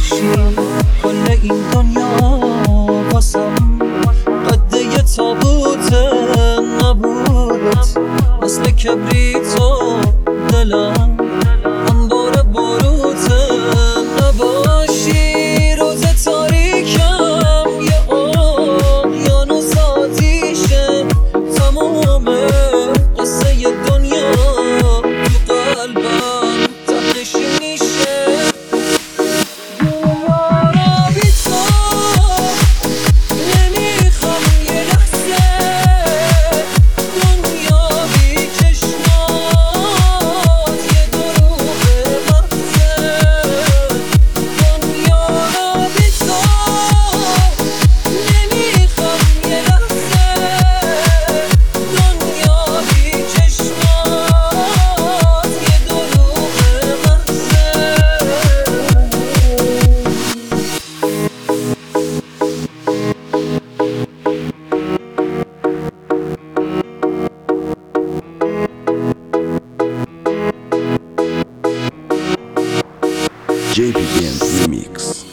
باشی. کل این دنیا واسم قد یه تابوت نبودت، مثل کبریتو دلم انبار باروت نباشی. روز تاریکم یه اقیانوس آتیشه، تموم قصه دنیا تو قلبم تهش میشه. دنیا را بی تو نمیخوام یه لحظه، دنیا بی چشمات یه دروغ محضه. دنیا را بی تو نمیخوام یه لحظه، دنیا بی چشمات یه دروغ محضه. JP Band Remix.